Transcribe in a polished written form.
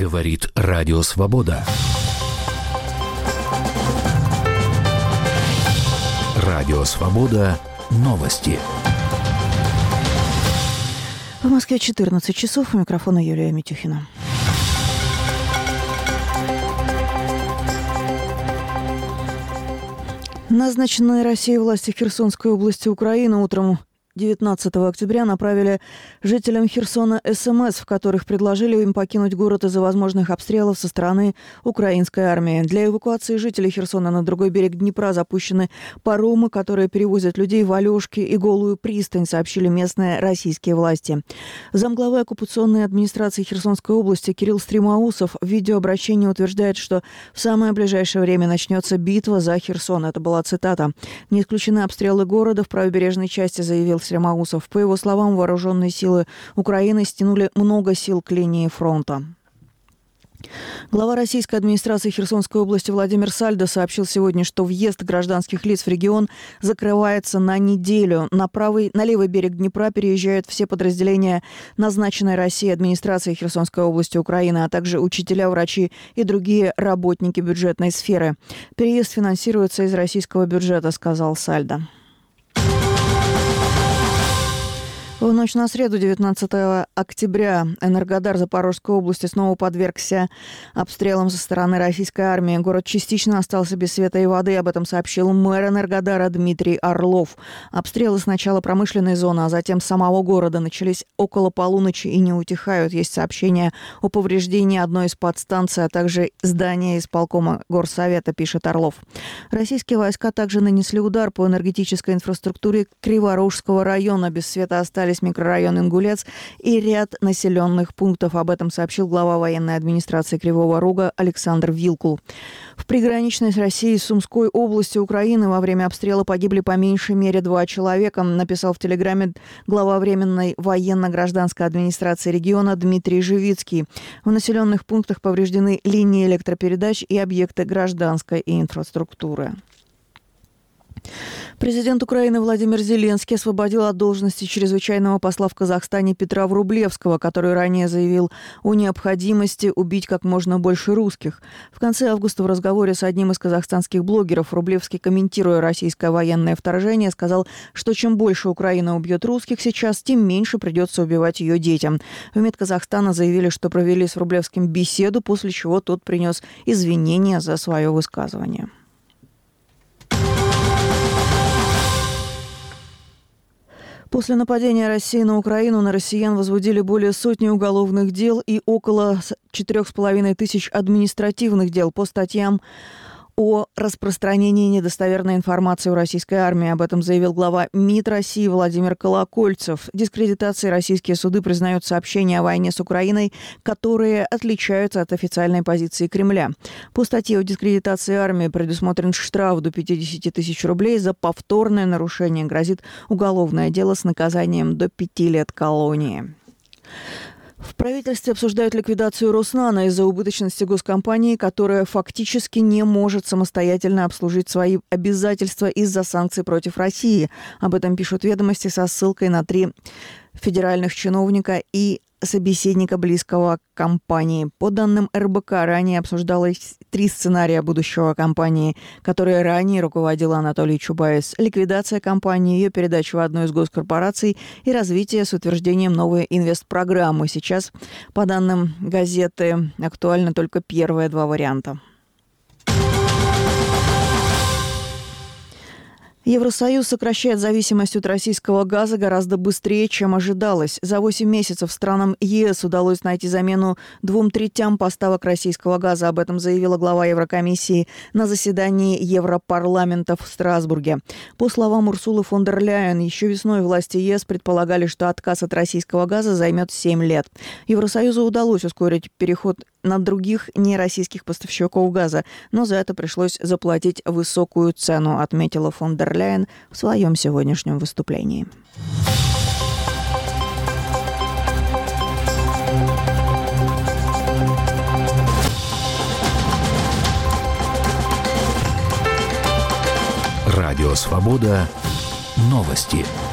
Говорит Радио Свобода. Радио Свобода. Новости. В Москве 14 часов. У микрофона Юлия Митюхина. Назначенные Россией власти Херсонской области Украины утром 19 октября направили жителям Херсона СМС, в которых предложили им покинуть город из-за возможных обстрелов со стороны украинской армии. Для эвакуации жителей Херсона на другой берег Днепра запущены паромы, которые перевозят людей в Алешки и Голую пристань, сообщили местные российские власти. Замглавы оккупационной администрации Херсонской области Кирилл Стремоусов в видеообращении утверждает, что в самое ближайшее время начнется битва за Херсон. Это была цитата. «Не исключены обстрелы города в правобережной части», заявил Стремоусов. По его словам, вооруженные силы Украины стянули много сил к линии фронта. Глава российской администрации Херсонской области Владимир Сальдо сообщил сегодня, что въезд гражданских лиц в регион закрывается на неделю. На левый берег Днепра переезжают все подразделения назначенной Россией администрации Херсонской области Украины, а также учителя, врачи и другие работники бюджетной сферы. Переезд финансируется из российского бюджета, сказал Сальдо. В ночь на среду, 19 октября, Энергодар Запорожской области снова подвергся обстрелам со стороны российской армии. Город частично остался без света и воды. Об этом сообщил мэр Энергодара Дмитрий Орлов. Обстрелы сначала промышленной зоны, а затем самого города начались около полуночи и не утихают. Есть сообщение о повреждении одной из подстанций, а также здания исполкома Горсовета, пишет Орлов. Российские войска также нанесли удар по энергетической инфраструктуре Криворужского района. Без света остались микрорайон Ингулец и ряд населенных пунктов. Об этом сообщил глава военной администрации Кривого Рога Александр Вилкул. В приграничной с Россией Сумской области Украины во время обстрела погибли по меньшей мере 2 человека, написал в Телеграме глава Временной военно-гражданской администрации региона Дмитрий Живицкий. В населенных пунктах повреждены линии электропередач и объекты гражданской инфраструктуры. Президент Украины Владимир Зеленский освободил от должности чрезвычайного посла в Казахстане Петра Врублевского, который ранее заявил о необходимости убить как можно больше русских. В конце августа в разговоре с одним из казахстанских блогеров Врублевский, комментируя российское военное вторжение, сказал, что чем больше Украина убьет русских сейчас, тем меньше придется убивать ее детям. В МИД Казахстана заявили, что провели с Врублевским беседу, после чего тот принес извинения за свое высказывание. После нападения России на Украину на россиян возбудили более сотни уголовных дел и около 4500 административных дел по статьям о распространении недостоверной информации у российской армии. Об этом заявил глава МИД России Владимир Колокольцев. Дискредитацией российские суды признают сообщения о войне с Украиной, которые отличаются от официальной позиции Кремля. По статье о дискредитации армии предусмотрен штраф до 50 тысяч рублей. За повторное нарушение грозит уголовное дело с наказанием до 5 лет колонии. В правительстве обсуждают ликвидацию Роснано из-за убыточности госкомпании, которая фактически не может самостоятельно обслужить свои обязательства из-за санкций против России. Об этом пишут «Ведомости» со ссылкой на 3 федеральных чиновника и собеседника близкого к компании. По данным РБК, ранее обсуждалось 3 сценария будущего компании, которые ранее руководил Анатолий Чубайс. Ликвидация компании, ее передача в одну из госкорпораций и развитие с утверждением новой инвестпрограммы. Сейчас, по данным газеты, актуальны только первые 2 варианта. Евросоюз сокращает зависимость от российского газа гораздо быстрее, чем ожидалось. За 8 месяцев странам ЕС удалось найти замену 2/3 поставок российского газа. Об этом заявила глава Еврокомиссии на заседании Европарламента в Страсбурге. По словам Урсулы фон дер Ляйен, еще весной власти ЕС предполагали, что отказ от российского газа займет 7 лет. Евросоюзу удалось ускорить переход на других нероссийских поставщиков газа, но за это пришлось заплатить высокую цену, отметила фон дер Ляйен в своем сегодняшнем выступлении. Радио Свобода. Новости.